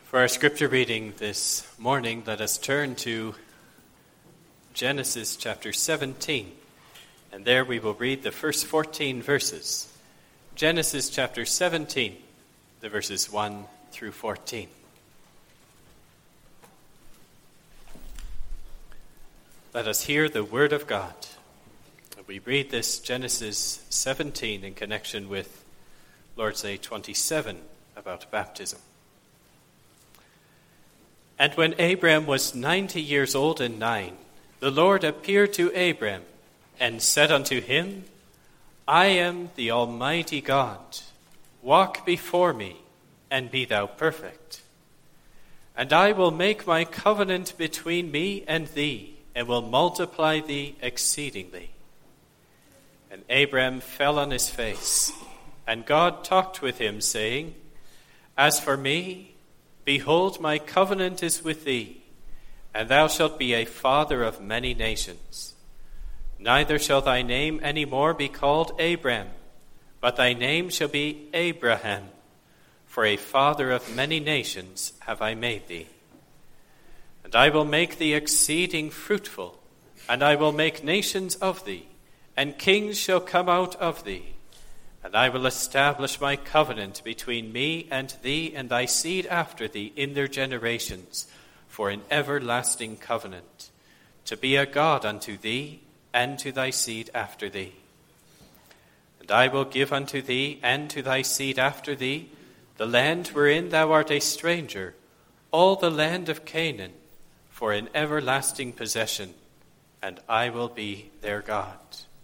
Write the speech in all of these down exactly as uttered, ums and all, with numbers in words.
For our scripture reading this morning, let us turn to Genesis chapter seventeen, and there we will read the first fourteen verses. Genesis chapter seventeen, the verses one through fourteen. Let us hear the word of God. We read this Genesis seventeen in connection with Lord's Day twenty-seven about baptism. And when Abram was ninety years old and nine, the Lord appeared to Abram and said unto him, I am the Almighty God. Walk before me, and be thou perfect. And I will make my covenant between me and thee, and will multiply thee exceedingly. And Abram fell on his face, and God talked with him, saying, As for me, behold, my covenant is with thee, and thou shalt be a father of many nations. Neither shall thy name any more be called Abram, but thy name shall be Abraham, for a father of many nations have I made thee. And I will make thee exceeding fruitful, and I will make nations of thee, and kings shall come out of thee. And I will establish my covenant between me and thee and thy seed after thee in their generations, for an everlasting covenant, to be a God unto thee and to thy seed after thee. And I will give unto thee and to thy seed after thee the land wherein thou art a stranger, all the land of Canaan, for an everlasting possession, and I will be their God.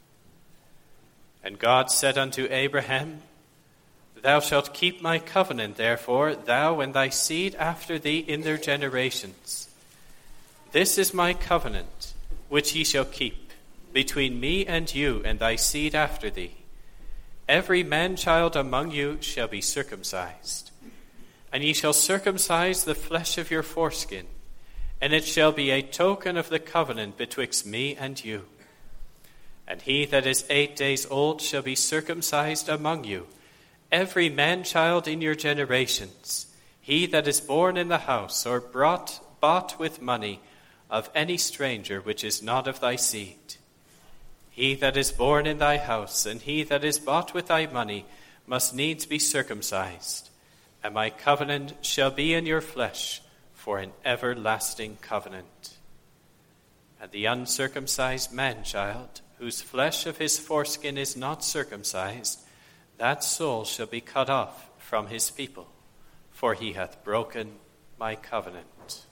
And God said unto Abraham, Thou shalt keep my covenant, therefore, thou and thy seed after thee in their generations. This is my covenant, which ye shall keep, between me and you and thy seed after thee. Every man-child among you shall be circumcised. And ye shall circumcise the flesh of your foreskin, and it shall be a token of the covenant betwixt me and you. And he that is eight days old shall be circumcised among you, every man-child in your generations, he that is born in the house or brought, bought with money of any stranger which is not of thy seed. He that is born in thy house and he that is bought with thy money must needs be circumcised, and my covenant shall be in your flesh for an everlasting covenant. And the uncircumcised man-child, whose flesh of his foreskin is not circumcised, that soul shall be cut off from his people, for he hath broken my covenant.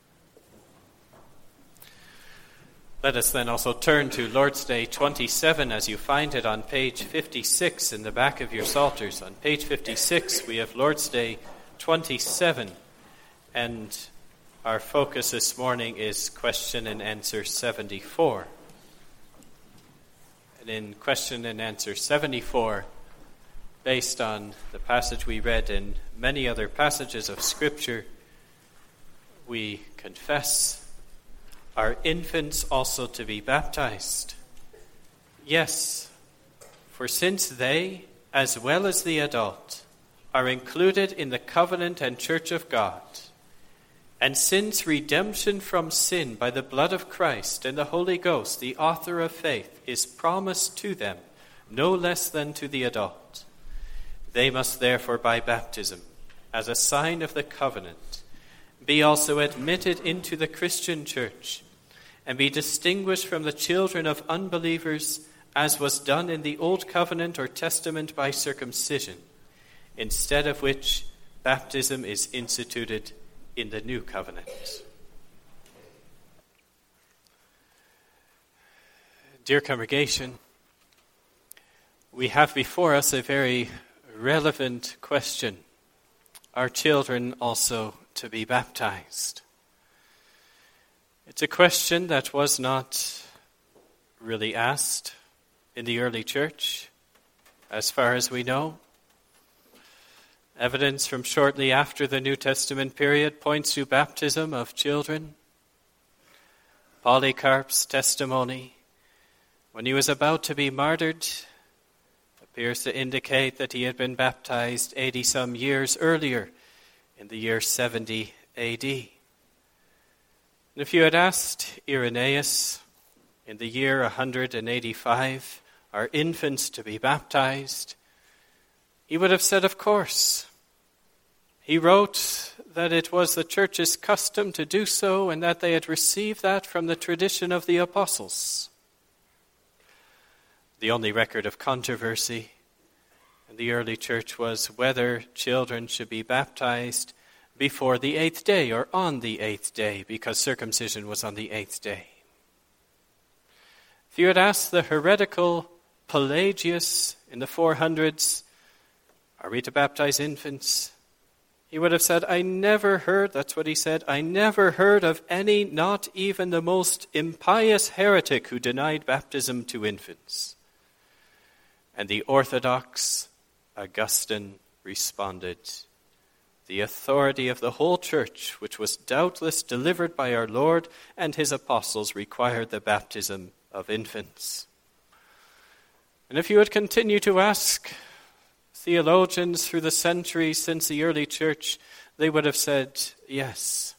Let us then also turn to Lord's Day twenty-seven as you find it on page fifty-six in the back of your Psalters. On page fifty-six we have Lord's Day twenty-seven, and our focus this morning is question and answer seventy-four. And in question and answer seventy-four, based on the passage we read and many other passages of Scripture, we confess, are infants also to be baptized? Yes, for since they, as well as the adult, are included in the covenant and church of God, and since redemption from sin by the blood of Christ and the Holy Ghost, the author of faith, is promised to them no less than to the adult, they must therefore by baptism, as a sign of the covenant, be also admitted into the Christian church and be distinguished from the children of unbelievers, as was done in the Old Covenant or Testament by circumcision, instead of which baptism is instituted in the New Covenant. Dear congregation, we have before us a very relevant question. Are children also to be baptized? It's a question that was not really asked in the early church, as far as we know. Evidence from shortly after the New Testament period points to baptism of children. Polycarp's testimony, when he was about to be martyred, appears to indicate that he had been baptized eighty some years earlier in the year seventy A D. And if you had asked Irenaeus in the year one hundred eighty-five, are infants to be baptized? He would have said, of course. He wrote that it was the church's custom to do so and that they had received that from the tradition of the apostles. The only record of controversy in the early church was whether children should be baptized before the eighth day or on the eighth day, because circumcision was on the eighth day. If you had asked the heretical Pelagius in the four hundreds, are we to baptize infants? He would have said, I never heard, that's what he said, I never heard of any, not even the most impious heretic who denied baptism to infants. And the orthodox Augustine responded, the authority of the whole church, which was doubtless delivered by our Lord and his apostles, required the baptism of infants. And if you would continue to ask theologians through the centuries since the early church, they would have said, yes.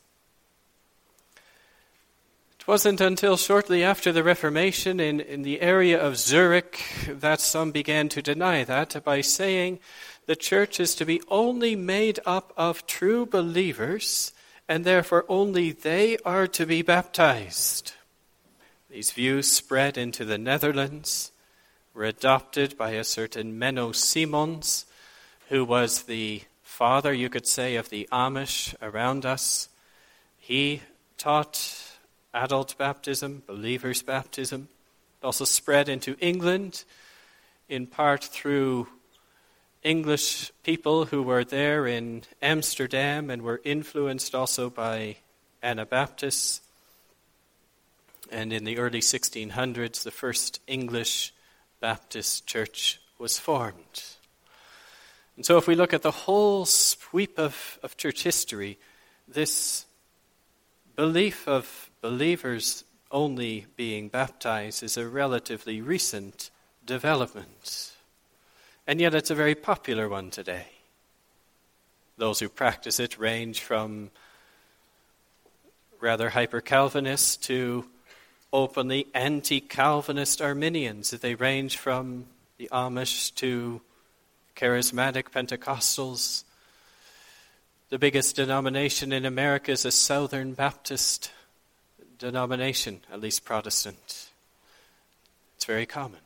It wasn't until shortly after the Reformation in, in the area of Zurich that some began to deny that by saying the church is to be only made up of true believers, and therefore only they are to be baptized. These views spread into the Netherlands, were adopted by a certain Menno Simons, who was the father, you could say, of the Amish around us. He taught adult baptism, believers' baptism. It also spread into England, in part through English people who were there in Amsterdam and were influenced also by Anabaptists. And in the early sixteen hundreds, the first English Baptist church was formed. And so if we look at the whole sweep of, of church history, this belief of believers only being baptized is a relatively recent development. And yet it's a very popular one today. Those who practice it range from rather hyper-Calvinist to openly anti-Calvinist Arminians. They range from the Amish to charismatic Pentecostals. The biggest denomination in America is a Southern Baptist denomination, at least Protestant. It's very common.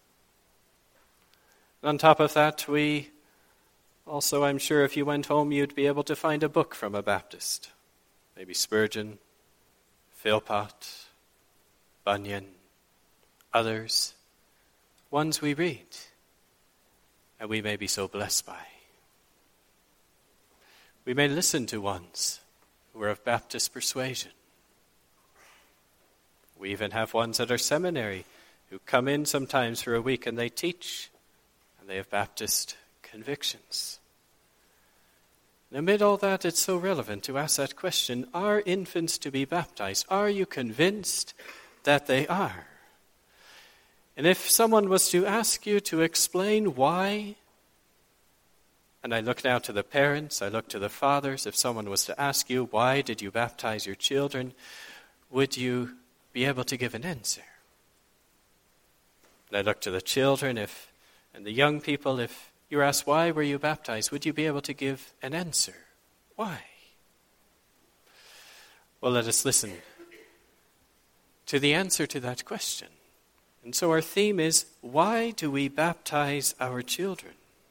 On top of that, we also, I'm sure if you went home, you'd be able to find a book from a Baptist. Maybe Spurgeon, Philpott, Bunyan, others, ones we read, and we may be so blessed by. We may listen to ones who are of Baptist persuasion. We even have ones at our seminary who come in sometimes for a week and they teach, and they have Baptist convictions. And amid all that, it's so relevant to ask that question, are infants to be baptized? Are you convinced that they are? And if someone was to ask you to explain why, and I look now to the parents, I look to the fathers, if someone was to ask you, why did you baptize your children, would you be able to give an answer? And I look to the children, if and the young people, if you're asked, why were you baptized, would you be able to give an answer? Why? Well, let us listen to the answer to that question. And so our theme is, why do we baptize our children?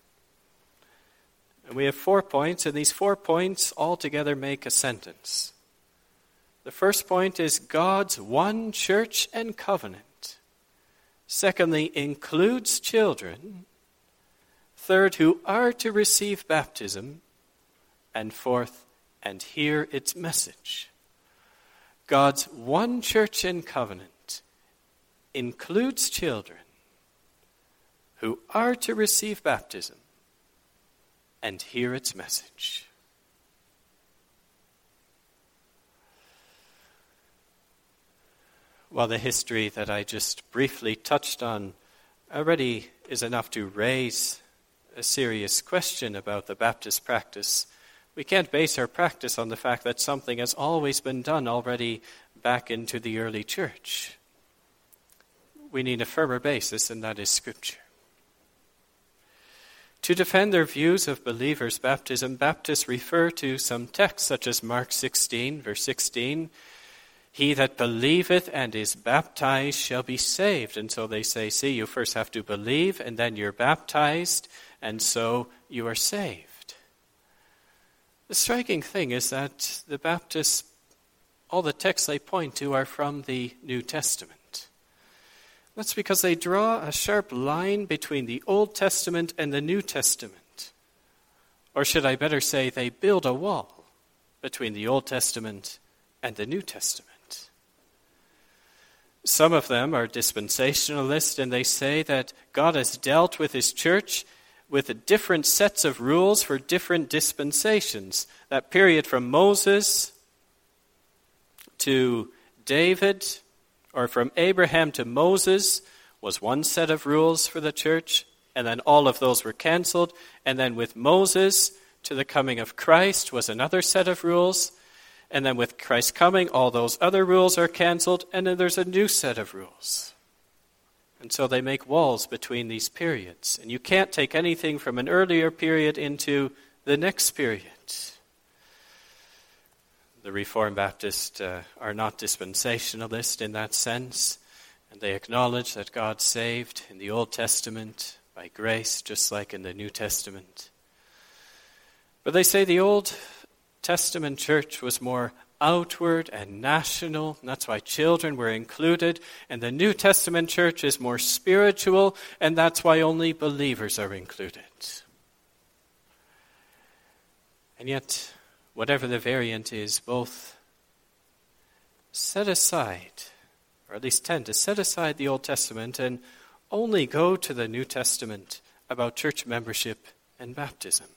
And we have four points, and these four points all together make a sentence. The first point is God's one church and covenant. Secondly, includes children. Third, who are to receive baptism. And fourth, and hear its message. God's one church and covenant includes children who are to receive baptism and hear its message. Well, the history that I just briefly touched on already is enough to raise a serious question about the Baptist practice We can't base our practice on the fact that something has always been done already back into the early church. We need a firmer basis, and that is Scripture. To defend their views of believers' baptism, Baptists refer to some texts such as Mark sixteen, verse sixteen, "He that believeth and is baptized shall be saved." And so they say, see, you first have to believe, and then you're baptized, and so you are saved. The striking thing is that the Baptists, all the texts they point to are from the New Testament. That's because they draw a sharp line between the Old Testament and the New Testament. Or should I better say, they build a wall between the Old Testament and the New Testament. Some of them are dispensationalists, and they say that God has dealt with his church with different sets of rules for different dispensations. That period from Moses to David, or from Abraham to Moses, was one set of rules for the church, and then all of those were canceled. And then with Moses to the coming of Christ was another set of rules. And then with Christ's coming, all those other rules are canceled, and then there's a new set of rules. And so they make walls between these periods. And you can't take anything from an earlier period into the next period. The Reformed Baptists uh, are not dispensationalist in that sense, and they acknowledge that God saved in the Old Testament by grace, just like in the New Testament. But they say the Old Testament church was more outward and national, and that's why children were included, and the New Testament church is more spiritual, and that's why only believers are included. And yet, whatever the variant is, both set aside, or at least tend to set aside the Old Testament and only go to the New Testament about church membership and baptism.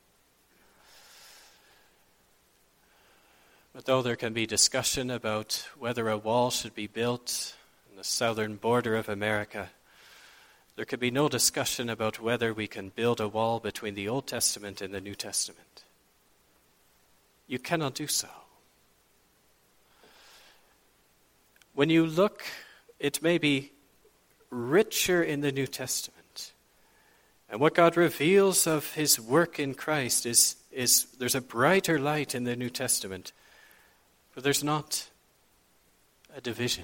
But though there can be discussion about whether a wall should be built on the southern border of America, there could be no discussion about whether we can build a wall between the Old Testament and the New Testament. You cannot do so. When you look, it may be richer in the New Testament. And what God reveals of his work in Christ is, is there's a brighter light in the New Testament. But there's not a division.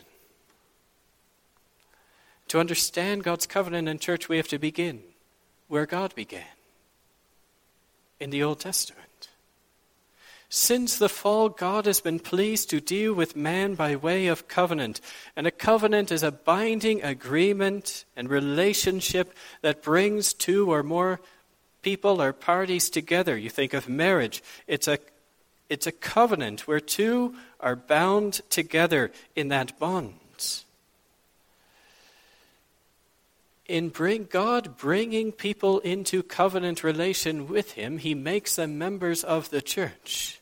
To understand God's covenant in church, we have to begin where God began, in the Old Testament. Since the fall, God has been pleased to deal with man by way of covenant. And a covenant is a binding agreement and relationship that brings two or more people or parties together. You think of marriage. It's a It's a covenant where two are bound together in that bond. In bring God bringing people into covenant relation with him, he makes them members of the church.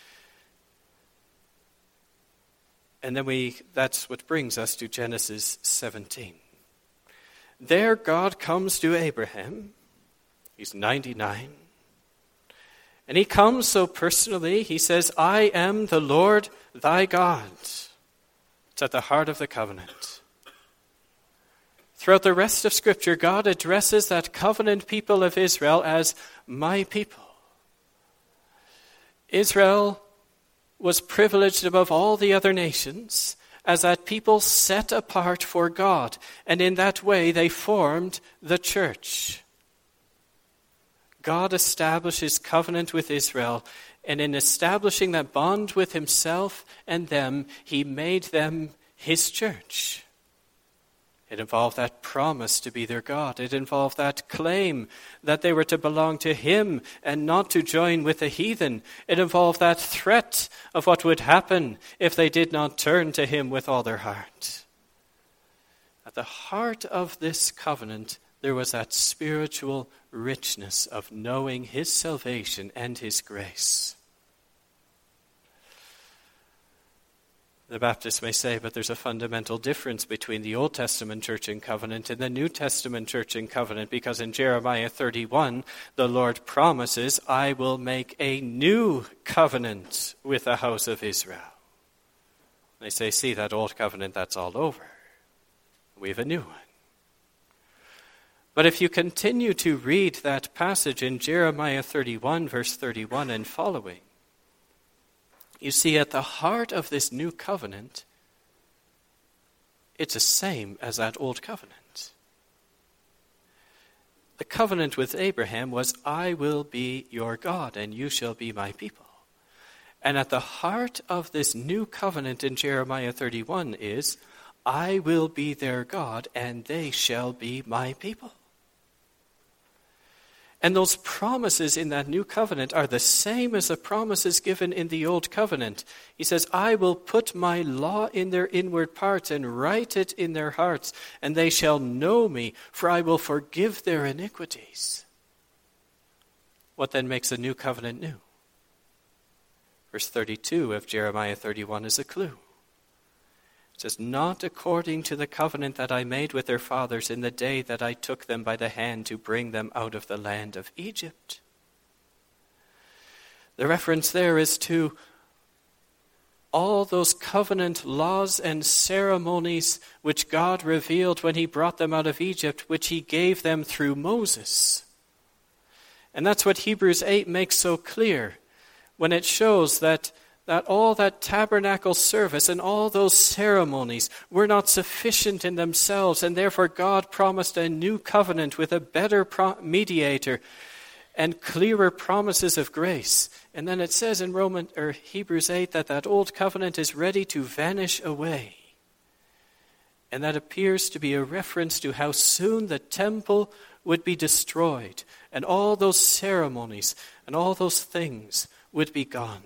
And then we that's what brings us to Genesis seventeen. There God comes to Abraham. He's ninety-nine. And he comes so personally, he says, I am the Lord thy God. It's at the heart of the covenant. Throughout the rest of Scripture, God addresses that covenant people of Israel as my people. Israel was privileged above all the other nations as that people set apart for God. And in that way, they formed the church. God established his covenant with Israel, and in establishing that bond with himself and them, he made them his church. It involved that promise to be their God. It involved that claim that they were to belong to him and not to join with the heathen. It involved that threat of what would happen if they did not turn to him with all their heart. At the heart of this covenant, there was that spiritual richness of knowing his salvation and his grace. The Baptists may say, but there's a fundamental difference between the Old Testament church and covenant and the New Testament church and covenant, because in Jeremiah thirty-one, the Lord promises, I will make a new covenant with the house of Israel. They say, see, that old covenant, that's all over. We have a new one. But if you continue to read that passage in Jeremiah thirty-one, verse thirty-one and following, you see, at the heart of this new covenant, it's the same as that old covenant. The covenant with Abraham was, I will be your God, and you shall be my people. And at the heart of this new covenant in Jeremiah thirty-one is, I will be their God, and they shall be my people. And those promises in that new covenant are the same as the promises given in the old covenant. He says, I will put my law in their inward parts and write it in their hearts, and they shall know me, for I will forgive their iniquities. What then makes the new covenant new? Verse thirty-two of Jeremiah thirty-one is a clue. It says, not according to the covenant that I made with their fathers in the day that I took them by the hand to bring them out of the land of Egypt. The reference there is to all those covenant laws and ceremonies which God revealed when he brought them out of Egypt, which he gave them through Moses. And that's what Hebrews eight makes so clear when it shows that that all that tabernacle service and all those ceremonies were not sufficient in themselves, and therefore God promised a new covenant with a better pro- mediator and clearer promises of grace. And then it says in Roman or Hebrews eight that that old covenant is ready to vanish away. And that appears to be a reference to how soon the temple would be destroyed, and all those ceremonies and all those things would be gone.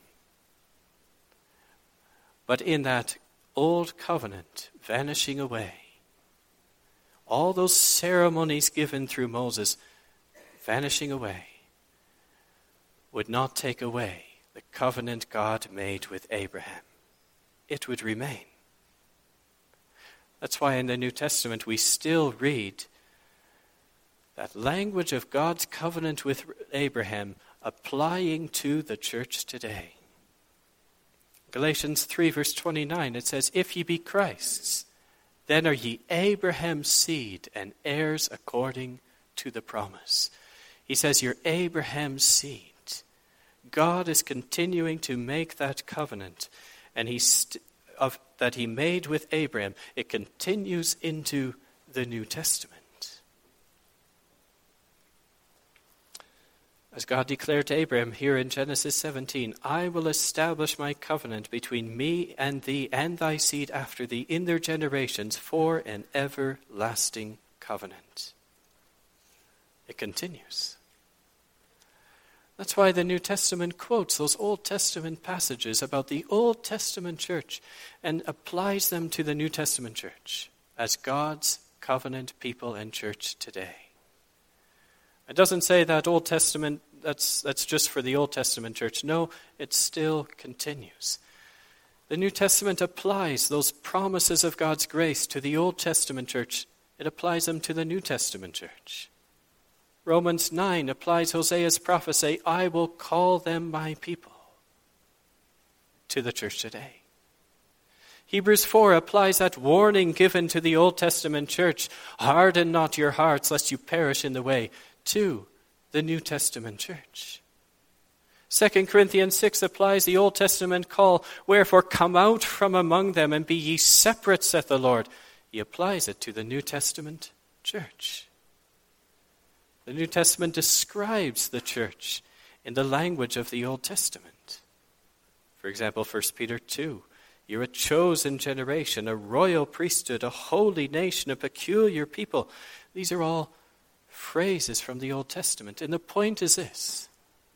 But in that old covenant vanishing away, all those ceremonies given through Moses vanishing away would not take away the covenant God made with Abraham. It would remain. That's why in the New Testament we still read that language of God's covenant with Abraham applying to the church today. Galatians three, verse twenty-nine, it says, if ye be Christ's, then are ye Abraham's seed and heirs according to the promise. He says, you're Abraham's seed. God is continuing to make that covenant, and he st- of, that he made with Abraham. It continues into the New Testament. As God declared to Abraham here in Genesis seventeen, I will establish my covenant between me and thee and thy seed after thee in their generations for an everlasting covenant. It continues. That's why the New Testament quotes those Old Testament passages about the Old Testament church and applies them to the New Testament church as God's covenant people and church today. It doesn't say that Old Testament, that's that's just for the Old Testament church. No, it still continues. The New Testament applies those promises of God's grace to the Old Testament church. It applies them to the New Testament church. Romans nine applies Hosea's prophecy, I will call them my people, to the church today. Hebrews four applies that warning given to the Old Testament church, harden not your hearts lest you perish in the way, to the New Testament church. Second Corinthians six applies the Old Testament call, wherefore come out from among them and be ye separate, saith the Lord. He applies it to the New Testament church. The New Testament describes the church in the language of the Old Testament. For example, First Peter two, you're a chosen generation, a royal priesthood, a holy nation, a peculiar people. These are all phrases from the Old Testament. And the point is this.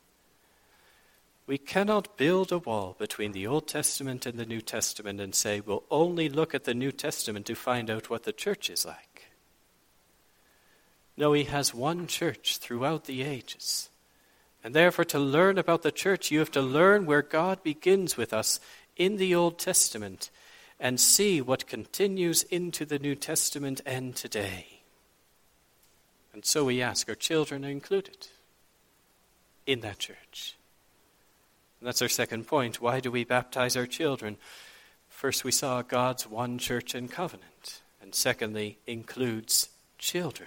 We cannot build a wall between the Old Testament and the New Testament and say we'll only look at the New Testament to find out what the church is like. No, he has one church throughout the ages. And therefore to learn about the church, you have to learn where God begins with us in the Old Testament and see what continues into the New Testament and today. And so we ask, are children included in that church? And that's our second point. Why do we baptize our children? First, we saw God's one church and covenant. And secondly, includes children.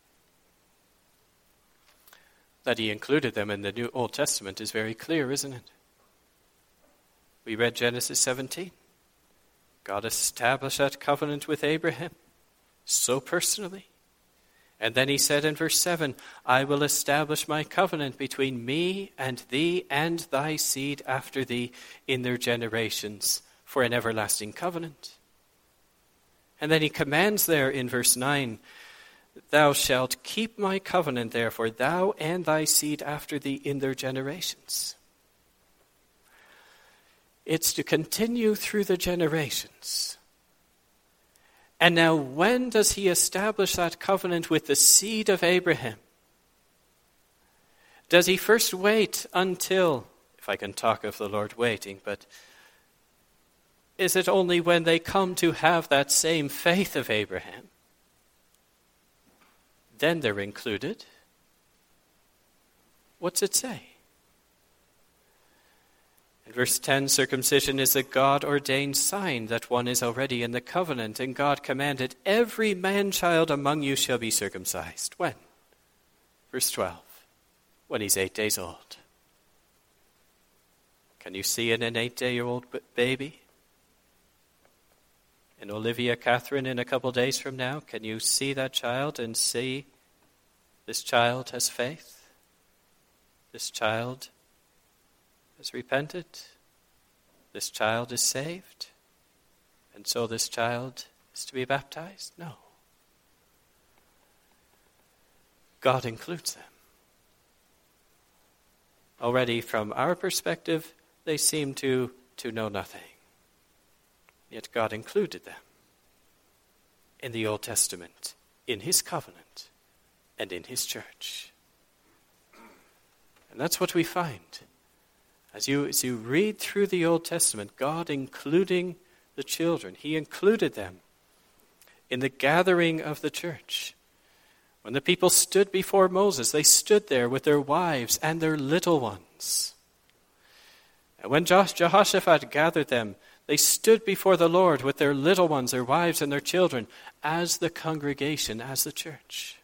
That he included them in the New Old Testament is very clear, isn't it? We read Genesis seventeen. God established that covenant with Abraham so personally. And then he said in verse seven, I will establish my covenant between me and thee and thy seed after thee in their generations for an everlasting covenant. And then he commands there in verse nine, thou shalt keep my covenant, therefore, thou and thy seed after thee in their generations. It's to continue through the generations. And now, when does he establish that covenant with the seed of Abraham? Does he first wait until, if I can talk of the Lord waiting, but is it only when they come to have that same faith of Abraham? Then they're included. What's it say? In verse ten, circumcision is a God-ordained sign that one is already in the covenant, and God commanded, every man-child among you shall be circumcised. When? Verse twelve, when he's eight days old. Can you see in an eight-day-old baby? And Olivia Catherine in a couple days from now, can you see that child and see this child has faith? This child has repented. This child is saved. And so this child is to be baptized? No. God includes them. Already from our perspective, they seem to, to know nothing. Yet God included them in the Old Testament, in his covenant, and in his church. And that's what we find. As you, as you read through the Old Testament, God including the children, he included them in the gathering of the church. When the people stood before Moses, they stood there with their wives and their little ones. And when Jehoshaphat gathered them, they stood before the Lord with their little ones, their wives and their children, as the congregation, as the church.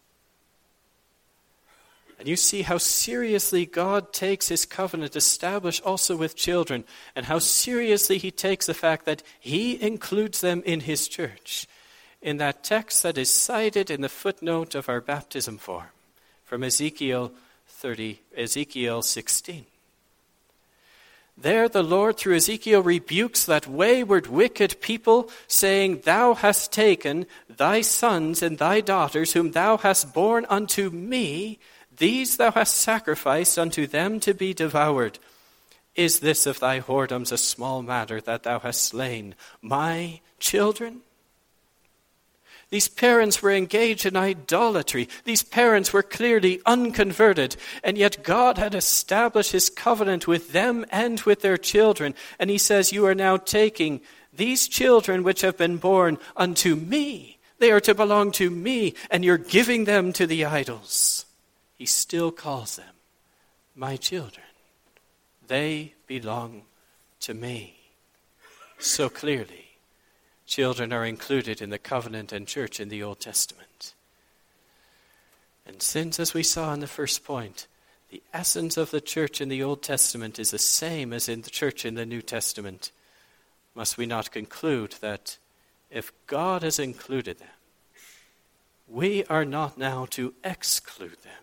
And you see how seriously God takes his covenant established also with children, and how seriously he takes the fact that he includes them in his church. In that text that is cited in the footnote of our baptism form, from Ezekiel thirty, Ezekiel sixteen. There the Lord through Ezekiel rebukes that wayward, wicked people, saying, thou hast taken thy sons and thy daughters, whom thou hast borne unto me, these thou hast sacrificed unto them to be devoured. Is this of thy whoredoms a small matter that thou hast slain my children? These parents were engaged in idolatry. These parents were clearly unconverted. And yet God had established his covenant with them and with their children. And he says, you are now taking these children which have been born unto me. They are to belong to me. And you're giving them to the idols. He still calls them my children. They belong to me. So clearly, children are included in the covenant and church in the Old Testament. And since, as we saw in the first point, the essence of the church in the Old Testament is the same as in the church in the New Testament, must we not conclude that if God has included them, we are not now to exclude them?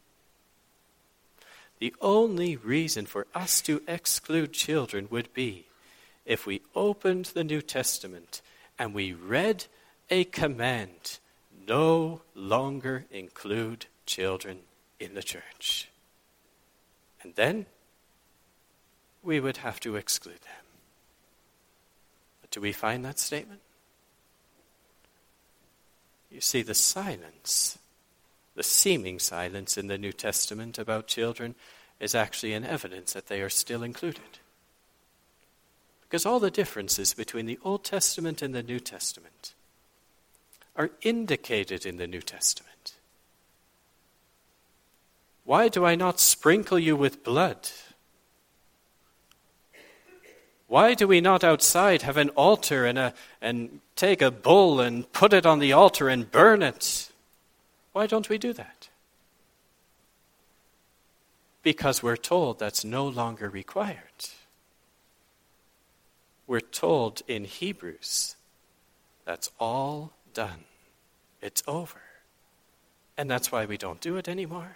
The only reason for us to exclude children would be if we opened the New Testament and we read a command, no longer include children in the church. And then we would have to exclude them. But do we find that statement? You see, the silence, the seeming silence in the New Testament about children is actually an evidence that they are still included. Because all the differences between the Old Testament and the New Testament are indicated in the New Testament. Why do I not sprinkle you with blood? Why do we not outside have an altar and a and take a bull and put it on the altar and burn it? Why don't we do that? Because we're told that's no longer required. We're told in Hebrews that's all done. It's over. And that's why we don't do it anymore.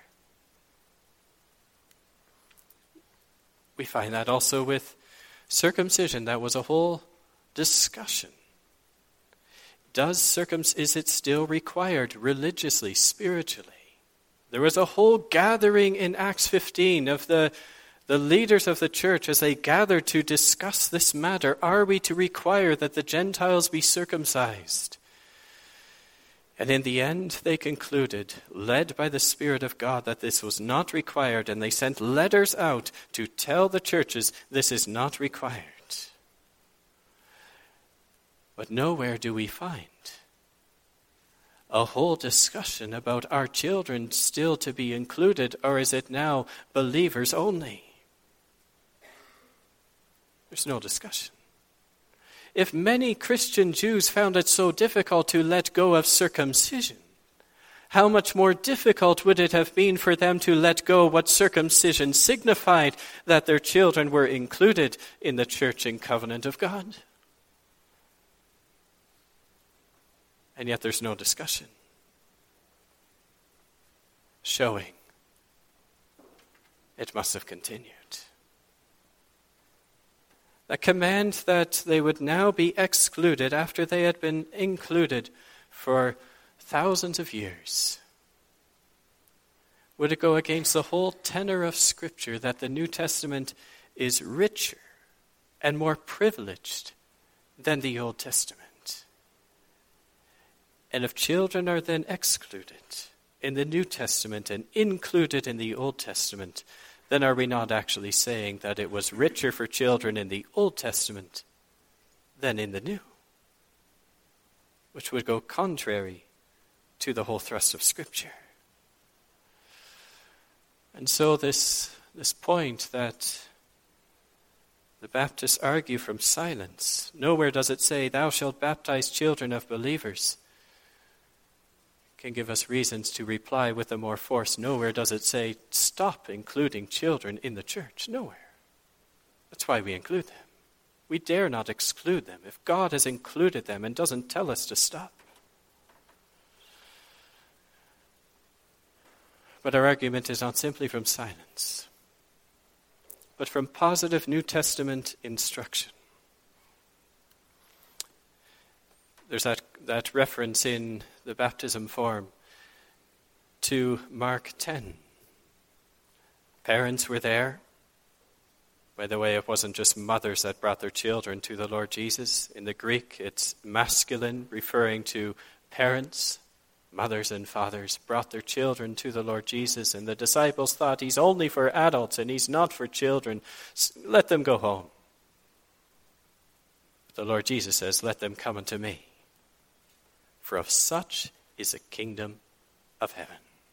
We find that also with circumcision. That was a whole discussion. Does circumcision, is it still required religiously, spiritually? There was a whole gathering in Acts fifteen of the, the leaders of the church as they gathered to discuss this matter. Are we to require that the Gentiles be circumcised? And in the end, they concluded, led by the Spirit of God, that this was not required, and they sent letters out to tell the churches this is not required. But nowhere do we find a whole discussion about our children still to be included, or is it now believers only? There's no discussion. If many Christian Jews found it so difficult to let go of circumcision, how much more difficult would it have been for them to let go what circumcision signified, that their children were included in the church and covenant of God? And yet there's no discussion showing it must have continued. The command that they would now be excluded after they had been included for thousands of years. Would it go against the whole tenor of Scripture that the New Testament is richer and more privileged than the Old Testament? And if children are then excluded in the New Testament and included in the Old Testament, then are we not actually saying that it was richer for children in the Old Testament than in the New? Which would go contrary to the whole thrust of Scripture. And so this, this point that the Baptists argue from silence, nowhere does it say, thou shalt baptize children of believers, can give us reasons to reply with a more force. Nowhere does it say, stop including children in the church. Nowhere. That's why we include them. We dare not exclude them if God has included them and doesn't tell us to stop. But our argument is not simply from silence, but from positive New Testament instruction. There's that, that reference in the baptism form to Mark ten. Parents were there. By the way, it wasn't just mothers that brought their children to the Lord Jesus. In the Greek, it's masculine, referring to parents. Mothers and fathers brought their children to the Lord Jesus, and the disciples thought he's only for adults and he's not for children. Let them go home. But the Lord Jesus says, let them come unto me. For of such is the kingdom of heaven.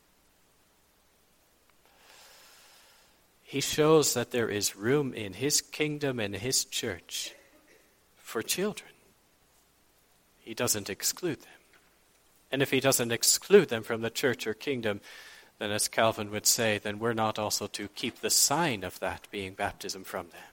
He shows that there is room in his kingdom and his church for children. He doesn't exclude them. And if he doesn't exclude them from the church or kingdom, then as Calvin would say, then we're not also to keep the sign of that being baptism from them.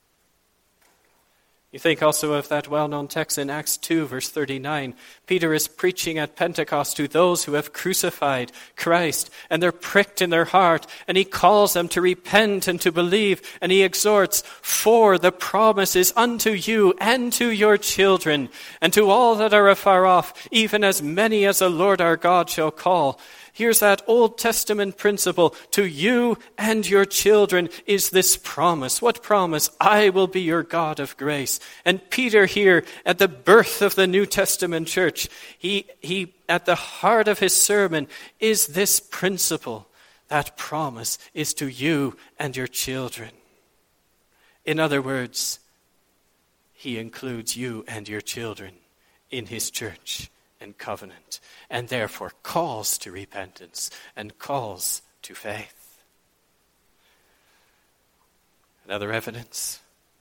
You think also of that well-known text in Acts two, verse thirty-nine. Peter is preaching at Pentecost to those who have crucified Christ, and they're pricked in their heart, and he calls them to repent and to believe, and he exhorts, for the promise is unto you and to your children, and to all that are afar off, even as many as the Lord our God shall call. Here's that Old Testament principle. To you and your children is this promise. What promise? I will be your God of grace. And Peter here, at the birth of the New Testament church, he, he at the heart of his sermon is this principle. That promise is to you and your children. In other words, he includes you and your children in his church and covenant, and therefore calls to repentance and calls to faith. Another evidence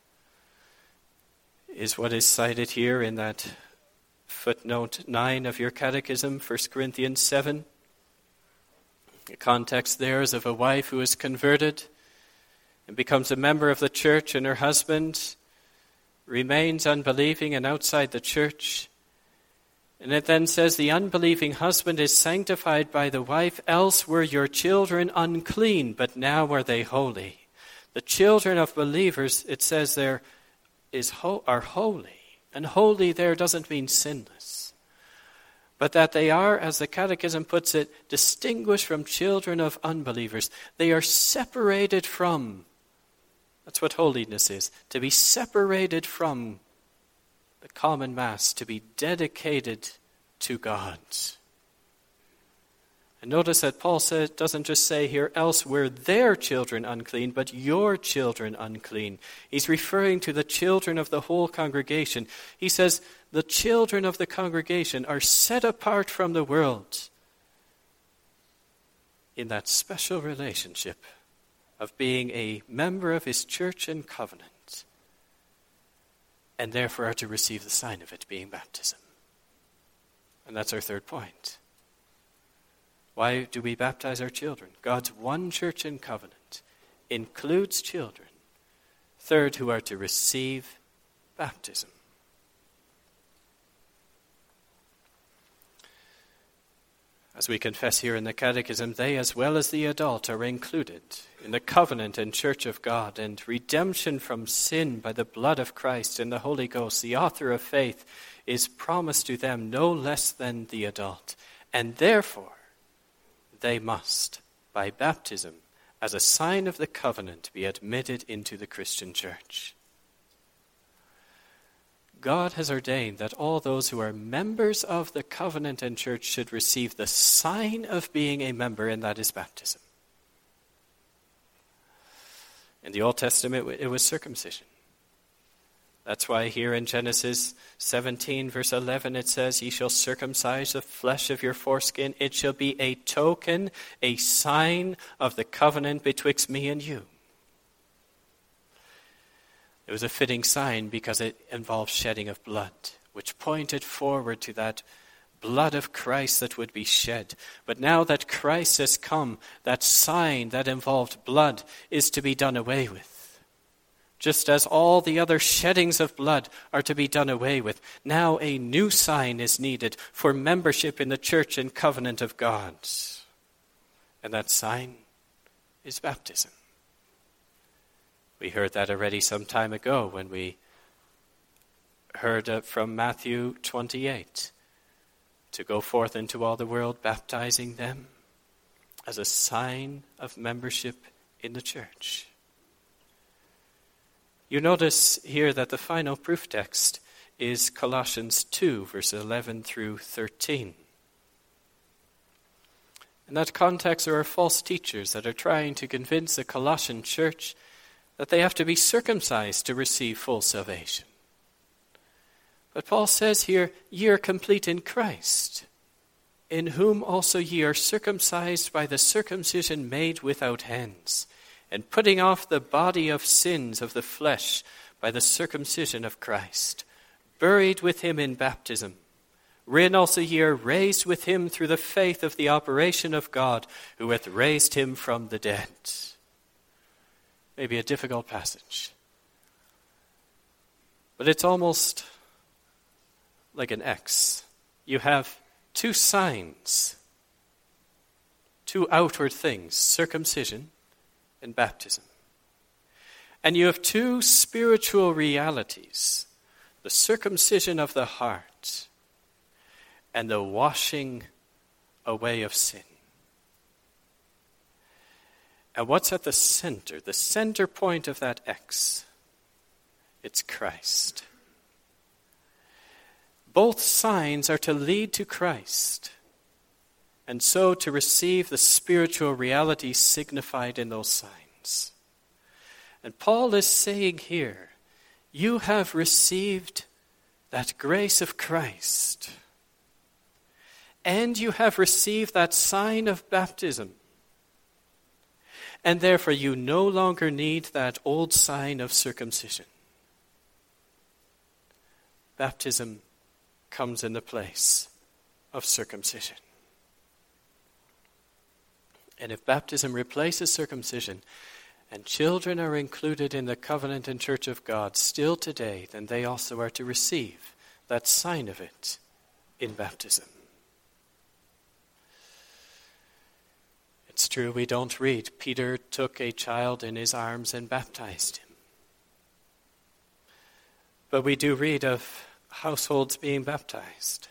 is what is cited here in that footnote nine of your catechism, First Corinthians seven. The context there is of a wife who is converted and becomes a member of the church, and her husband remains unbelieving and outside the church. And it then says, the unbelieving husband is sanctified by the wife, else were your children unclean, but now are they holy. The children of believers, it says there, is ho- are holy. And holy there doesn't mean sinless, but that they are, as the Catechism puts it, distinguished from children of unbelievers. They are separated from. That's what holiness is, to be separated from the common mass, to be dedicated to God. And notice that Paul says, doesn't just say here, else were their children unclean, but your children unclean. He's referring to the children of the whole congregation. He says, the children of the congregation are set apart from the world in that special relationship of being a member of his church and covenant, and therefore are to receive the sign of it, being baptism. And that's our third point. Why do we baptize our children? God's one church and covenant includes children. Third, who are to receive baptism. As we confess here in the Catechism, they as well as the adult are included in the covenant and church of God, and redemption from sin by the blood of Christ and the Holy Ghost, the author of faith, is promised to them no less than the adult. And therefore, they must, by baptism, as a sign of the covenant, be admitted into the Christian church. God has ordained that all those who are members of the covenant and church should receive the sign of being a member, and that is baptism. In the Old Testament, it was circumcision. That's why here in Genesis seventeen, verse eleven, it says, ye shall circumcise the flesh of your foreskin. It shall be a token, a sign of the covenant betwixt me and you. It was a fitting sign because it involved shedding of blood, which pointed forward to that blood of Christ that would be shed. But now that Christ has come, that sign that involved blood is to be done away with. Just as all the other sheddings of blood are to be done away with, now a new sign is needed for membership in the church and covenant of God. And that sign is baptism. We heard that already some time ago when we heard uh, from Matthew twenty-eight, to go forth into all the world, baptizing them as a sign of membership in the church. You notice here that the final proof text is Colossians two, verses eleven through thirteen. In that context, there are false teachers that are trying to convince the Colossian church that they have to be circumcised to receive full salvation. But Paul says here, ye are complete in Christ, in whom also ye are circumcised by the circumcision made without hands, and putting off the body of sins of the flesh by the circumcision of Christ, buried with him in baptism, wherein also ye are raised with him through the faith of the operation of God, who hath raised him from the dead. Maybe a difficult passage, but it's almost like an X. You have two signs, two outward things, circumcision and baptism. And you have two spiritual realities, the circumcision of the heart and the washing away of sin. And what's at the center, the center point of that X? It's Christ. Both signs are to lead to Christ, and so to receive the spiritual reality signified in those signs. And Paul is saying here, You have received that grace of Christ, and you have received that sign of baptism, and therefore you no longer need that old sign of circumcision. Baptism comes in the place of circumcision. And if baptism replaces circumcision, and children are included in the covenant and church of God still today, then they also are to receive that sign of it in baptism. It's true we don't read, Peter took a child in his arms and baptized him. But we do read of households being baptized.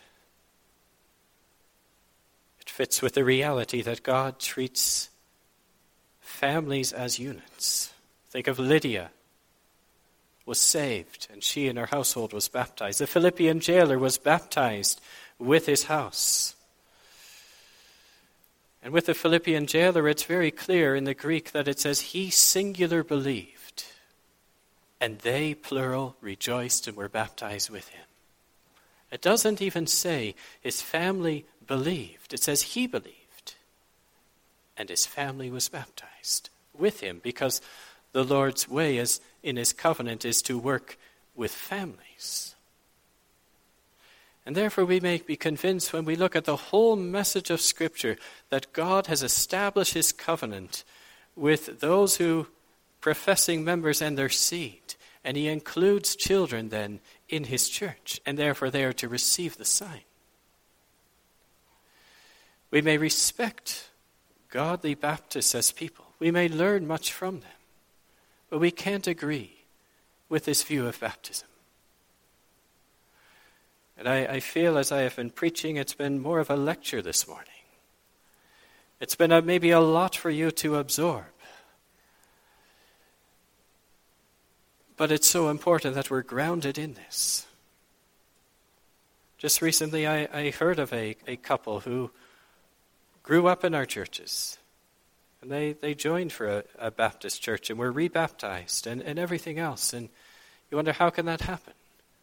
It fits with the reality that God treats families as units. Think of Lydia was saved, and she and her household was baptized. The Philippian jailer was baptized with his house. And with the Philippian jailer, it's very clear in the Greek that it says, he singular believed, and they, plural, rejoiced and were baptized with him. It doesn't even say his family believed. It says he believed, and his family was baptized with him, because the Lord's way is, in his covenant is to work with families. And therefore we may be convinced when we look at the whole message of Scripture that God has established his covenant with those who professing members and their seed. And he includes children then in his church, and therefore they are to receive the sign. We may respect godly Baptists as people. We may learn much from them. But we can't agree with this view of baptism. And I, I feel as I have been preaching, it's been more of a lecture this morning. It's been a, maybe a lot for you to absorb. But it's so important that we're grounded in this. Just recently I, I heard of a, a couple who grew up in our churches. And they, they joined for a, a Baptist church and were rebaptized and, and everything else. And you wonder, how can that happen?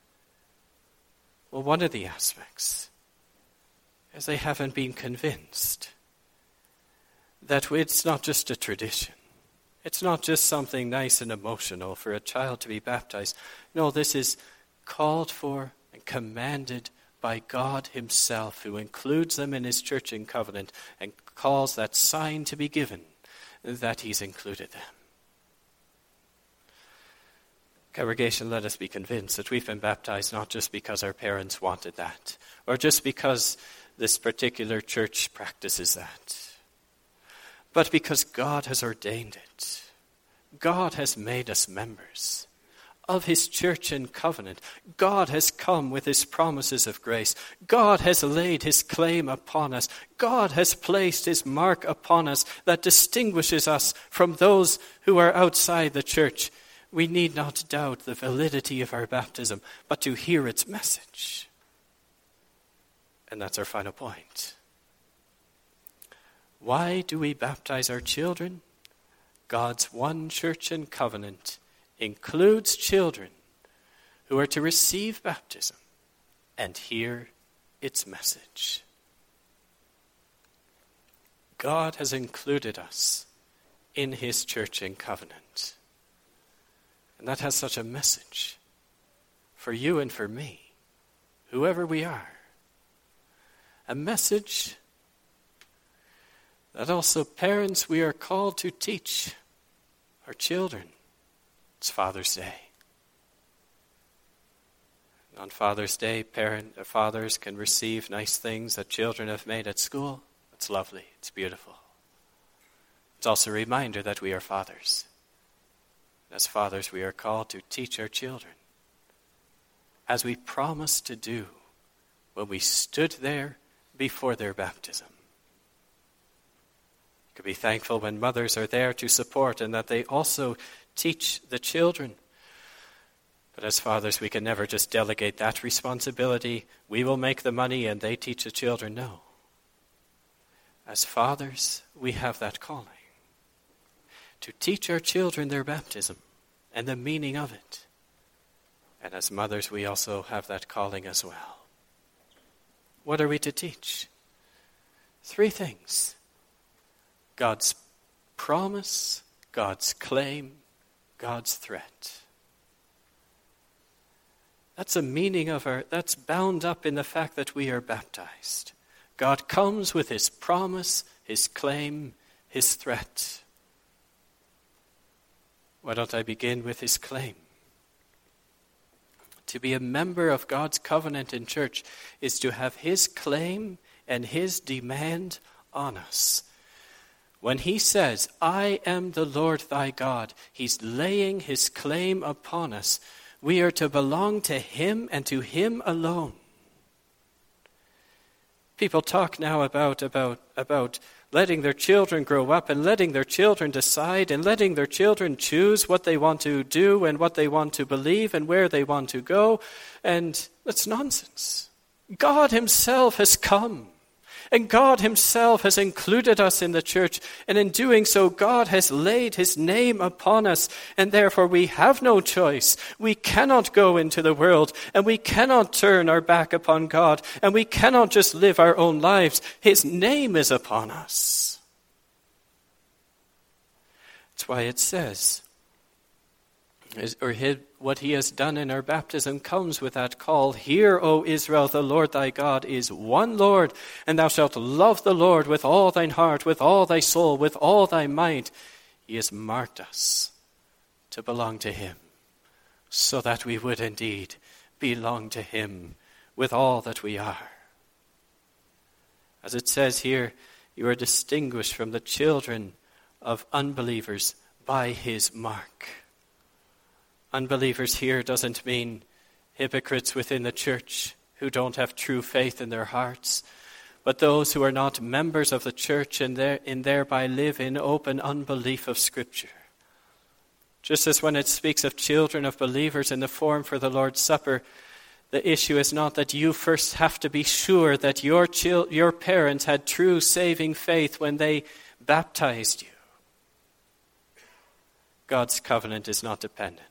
Well, one of the aspects is they haven't been convinced that it's not just a tradition. It's not just something nice and emotional for a child to be baptized. No, this is called for and commanded by God himself, who includes them in his church and covenant and calls that sign to be given that he's included them. Congregation, let us be convinced that we've been baptized not just because our parents wanted that, or just because this particular church practices that, but because God has ordained it. God has made us members of his church and covenant. God has come with his promises of grace. God has laid his claim upon us. God has placed his mark upon us that distinguishes us from those who are outside the church. We need not doubt the validity of our baptism, but to hear its message. And that's our final point. Why do we baptize our children? God's one church and covenant includes children who are to receive baptism and hear its message. God has included us in his church and covenant. And that has such a message for you and for me, whoever we are. A message that also, parents, we are called to teach our children. It's Father's Day. On Father's Day, parent, uh, fathers can receive nice things that children have made at school. It's lovely. It's beautiful. It's also a reminder that we are fathers. As fathers, we are called to teach our children, as we promised to do when we stood there before their baptism. You can be thankful when mothers are there to support and that they also teach the children. But as fathers, we can never just delegate that responsibility. We will make the money and they teach the children. No. As fathers, we have that calling to teach our children their baptism and the meaning of it. And as mothers, we also have that calling as well. What are we to teach? Three things. God's promise, God's claim, God's threat. That's a meaning of our, that's bound up in the fact that we are baptized. God comes with his promise, his claim, his threat. Why don't I begin with his claim? To be a member of God's covenant in church is to have his claim and his demand on us. When he says, I am the Lord thy God, he's laying his claim upon us. We are to belong to him and to him alone. People talk now about, about, about letting their children grow up and letting their children decide and letting their children choose what they want to do and what they want to believe and where they want to go. And that's nonsense. God himself has come. And God himself has included us in the church. And in doing so, God has laid his name upon us. And therefore we have no choice. We cannot go into the world. And we cannot turn our back upon God. And we cannot just live our own lives. His name is upon us. That's why it says, or what he has done in our baptism comes with that call. Hear, O Israel, the Lord thy God is one Lord, and thou shalt love the Lord with all thine heart, with all thy soul, with all thy might. He has marked us to belong to him, so that we would indeed belong to him with all that we are. As it says here, you are distinguished from the children of unbelievers by his mark. Unbelievers here doesn't mean hypocrites within the church who don't have true faith in their hearts, but those who are not members of the church and, there, and thereby live in open unbelief of Scripture. Just as when it speaks of children of believers in the form for the Lord's Supper, the issue is not that you first have to be sure that your, chil- your parents had true saving faith when they baptized you. God's covenant is not dependent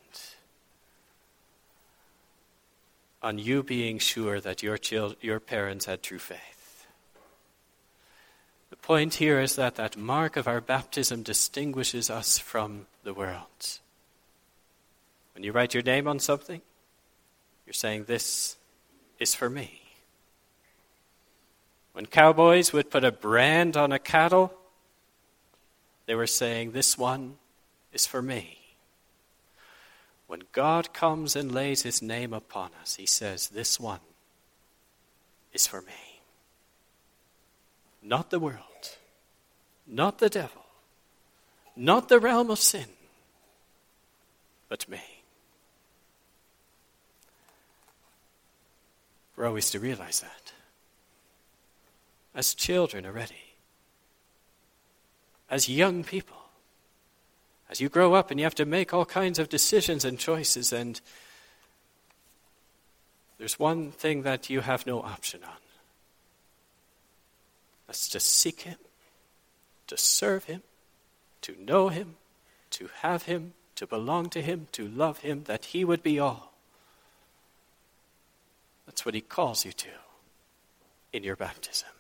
on you being sure that your chil- your parents had true faith. The point here is that that mark of our baptism distinguishes us from the world. When you write your name on something, you're saying, this is for me. When cowboys would put a brand on a cattle, they were saying, this one is for me. When God comes and lays his name upon us, he says, this one is for me. Not the world, not the devil, not the realm of sin, but me. We're always to realize that. As children already, as young people, as you grow up and you have to make all kinds of decisions and choices, and there's one thing that you have no option on. That's to seek him, to serve him, to know him, to have him, to belong to him, to love him, that he would be all. That's what he calls you to in your baptism.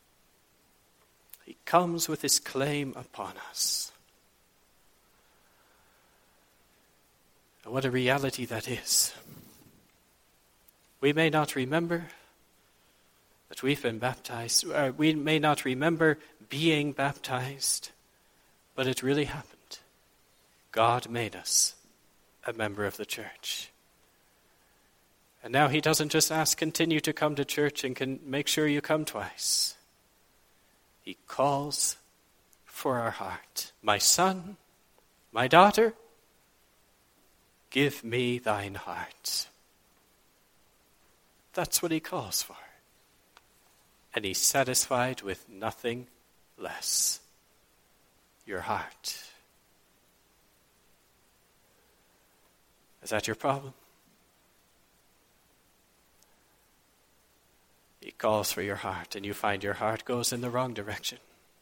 He comes with his claim upon us. And what a reality that is. We may not remember that we've been baptized. Or we may not remember being baptized, but it really happened. God made us a member of the church. And now he doesn't just ask, continue to come to church and can make sure you come twice. He calls for our heart. My son, my daughter, give me thine heart. That's what he calls for. And he's satisfied with nothing less. Your heart. Is that your problem? He calls for your heart, and you find your heart goes in the wrong direction.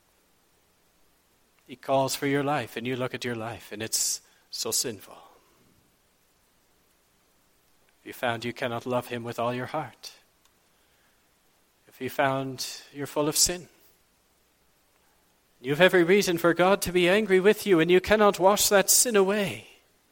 He calls for your life, and you look at your life, and it's so sinful. If you found you cannot love him with all your heart. If you found you're full of sin. You have every reason for God to be angry with you, and you cannot wash that sin away.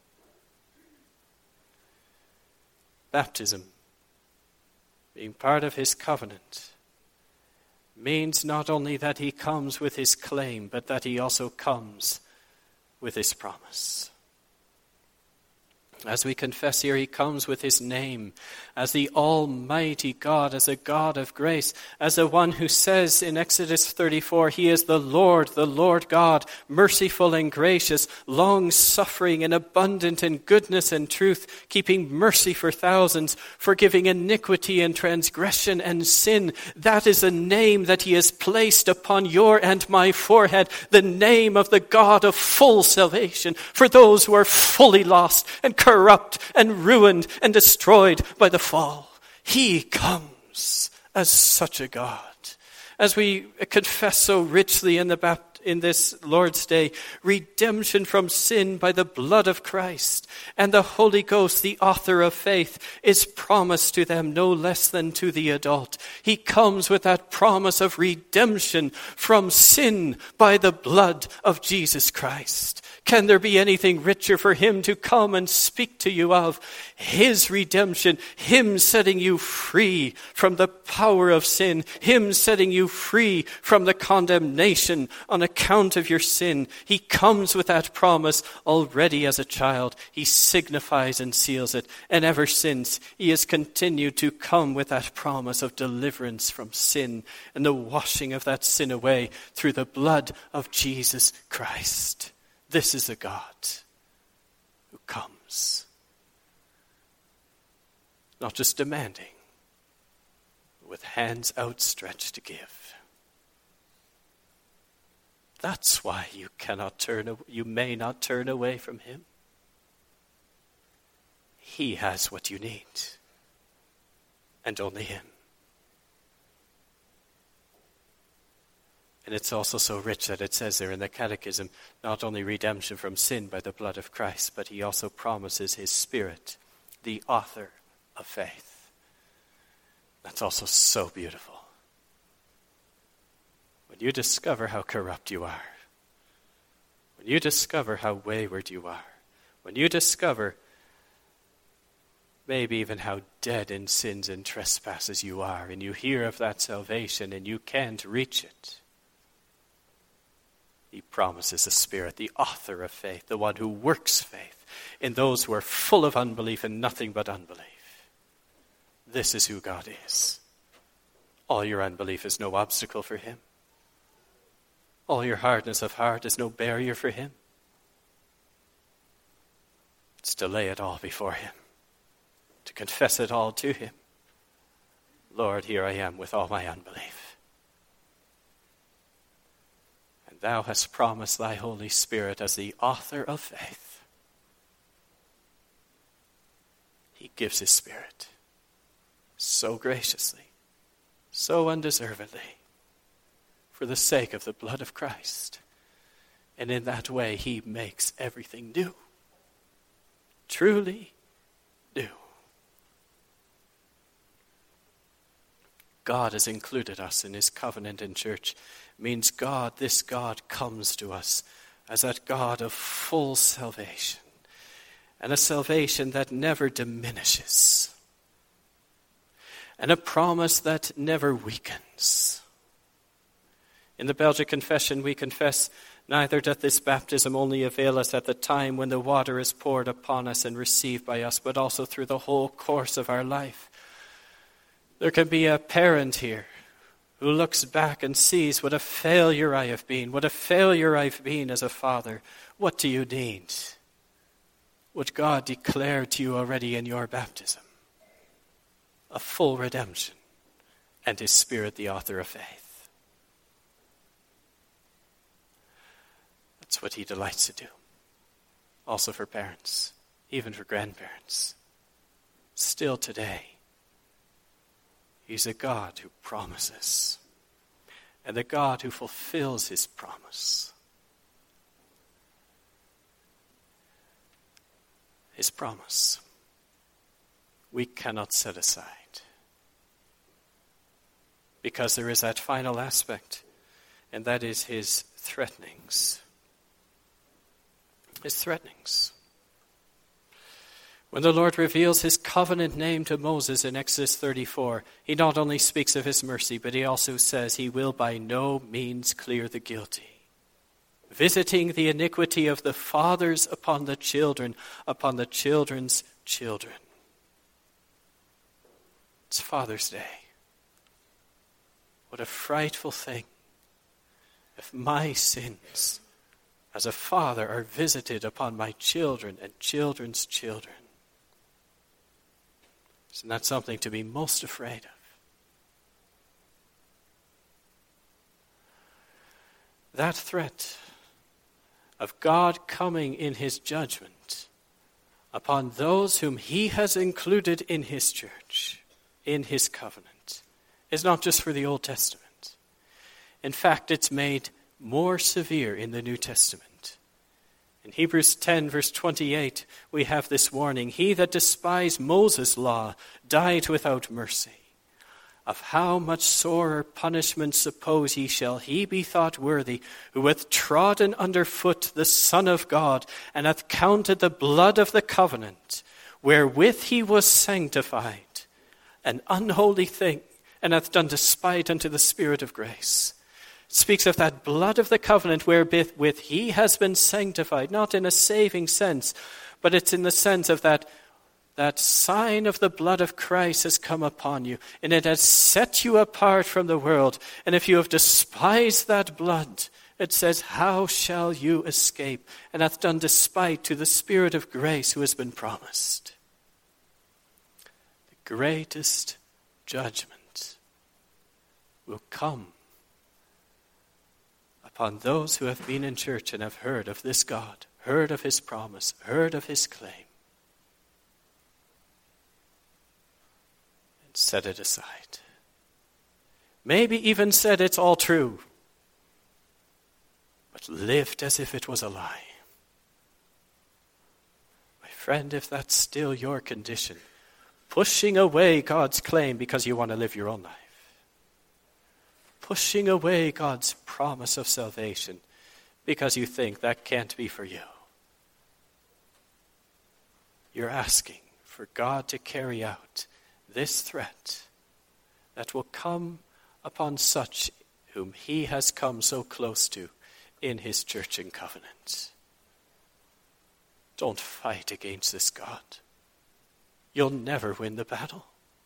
Baptism, being part of his covenant, means not only that he comes with his claim, but that he also comes with his promise. As we confess here, he comes with his name as the Almighty God, as a God of grace, as the one who says in Exodus thirty-four, he is the Lord, the Lord God, merciful and gracious, long-suffering and abundant in goodness and truth, keeping mercy for thousands, forgiving iniquity and transgression and sin. That is a name that he has placed upon your and my forehead, the name of the God of full salvation for those who are fully lost and corrupt and ruined and destroyed by the fall. He comes as such a God. As we confess so richly in the baptism, in this Lord's Day, redemption from sin by the blood of Christ, and the Holy Ghost, the author of faith, is promised to them no less than to the adult. He comes with that promise of redemption from sin by the blood of Jesus Christ. Can there be anything richer for him to come and speak to you of? His redemption, him setting you free from the power of sin, him setting you free from the condemnation on account of your sin. He comes with that promise already as a child. He signifies and seals it. And ever since, he has continued to come with that promise of deliverance from sin and the washing of that sin away through the blood of Jesus Christ. This is a God who comes. Not just demanding, but with hands outstretched to give. That's why you cannot turn, you may not turn away from him. He has what you need, and only him. And it's also so rich that it says there in the Catechism, not only redemption from sin by the blood of Christ, but he also promises his Spirit, the author of faith. That's also so beautiful. When you discover how corrupt you are, when you discover how wayward you are, when you discover maybe even how dead in sins and trespasses you are, and you hear of that salvation and you can't reach it, he promises a Spirit, the author of faith, the one who works faith in those who are full of unbelief and nothing but unbelief. This is who God is. All your unbelief is no obstacle for him. All your hardness of heart is no barrier for him. It's to lay it all before him, to confess it all to him. Lord, here I am with all my unbelief. Thou hast promised thy Holy Spirit as the author of faith. He gives his Spirit so graciously, so undeservedly, for the sake of the blood of Christ. And in that way, he makes everything new. Truly new. God has included us in his covenant and church. Means God, this God comes to us as that God of full salvation, and a salvation that never diminishes, and a promise that never weakens. In the Belgic Confession, we confess, neither doth this baptism only avail us at the time when the water is poured upon us and received by us, but also through the whole course of our life. There can be a parent here who looks back and sees what a failure I have been, what a failure I've been as a father. What do you need? What God declared to you already in your baptism. A full redemption, and his Spirit, the author of faith. That's what he delights to do. Also for parents, even for grandparents. Still today, he's a God who promises, and a God who fulfills his promise. His promise. we cannot set aside. Because there is that final aspect, and that is his threatenings. His threatenings. When the Lord reveals his covenant name to Moses in Exodus thirty-four, he not only speaks of his mercy, but he also says he will by no means clear the guilty, visiting the iniquity of the fathers upon the children, upon the children's children. It's Father's Day. What a frightful thing if my sins as a father are visited upon my children and children's children. Isn't that something to be most afraid of? That threat of God coming in his judgment upon those whom he has included in his church, in his covenant, is not just for the Old Testament. In fact, it's made more severe in the New Testament. In Hebrews ten, verse twenty-eight, we have this warning: he that despised Moses' law died without mercy. Of how much sorer punishment suppose ye shall he be thought worthy, who hath trodden under foot the Son of God, and hath counted the blood of the covenant, wherewith he was sanctified, an unholy thing, and hath done despite unto the Spirit of grace. It speaks of that blood of the covenant wherewith he has been sanctified, not in a saving sense, but it's in the sense of that That sign of the blood of Christ has come upon you, and it has set you apart from the world. And if you have despised that blood, it says, how shall you escape? And hath done despite to the Spirit of grace who has been promised. The greatest judgment will come upon those who have been in church and have heard of this God, heard of his promise, heard of his claim, and set it aside. Maybe even said it's all true, but lived as if it was a lie. My friend, if that's still your condition, pushing away God's claim because you want to live your own life, pushing away God's promise of salvation because you think that can't be for you, you're asking for God to carry out this threat that will come upon such whom he has come so close to in his church and covenant. Don't fight against this God. You'll never win the battle.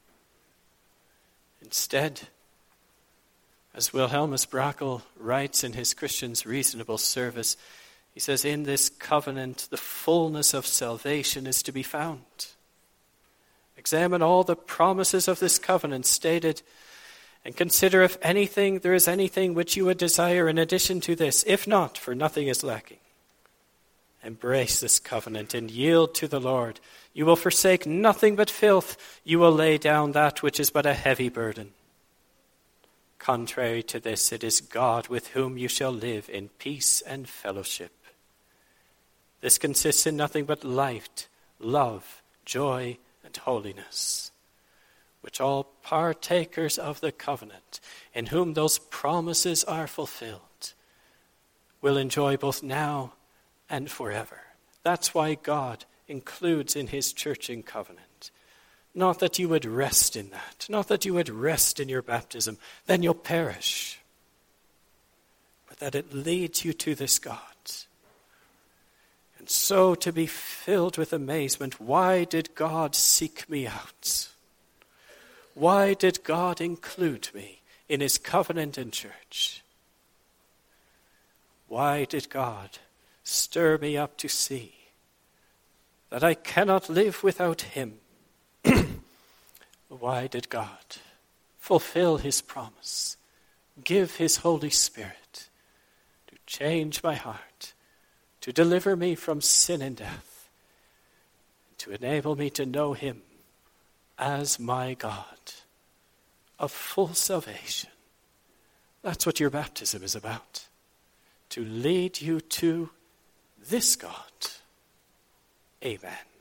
Instead, as Wilhelmus Brakel writes in his Christian's Reasonable Service, he says, in this covenant, the fullness of salvation is to be found. Examine all the promises of this covenant stated, and consider if anything, there is anything which you would desire in addition to this. If not, for nothing is lacking. Embrace this covenant and yield to the Lord. You will forsake nothing but filth. You will lay down that which is but a heavy burden. Contrary to this, it is God with whom you shall live in peace and fellowship. This consists in nothing but light, love, joy, and holiness, which all partakers of the covenant, in whom those promises are fulfilled, will enjoy both now and forever. That's why God includes in his church and covenant. Not that you would rest in that, not that you would rest in your baptism, then you'll perish, but that it leads you to this God. And so to be filled with amazement, why did God seek me out? Why did God include me in his covenant and church? Why did God stir me up to see that I cannot live without him? Why did God fulfill his promise, give his Holy Spirit to change my heart, to deliver me from sin and death, to enable me to know him as my God of full salvation? That's what your baptism is about, to lead you to this God. Amen.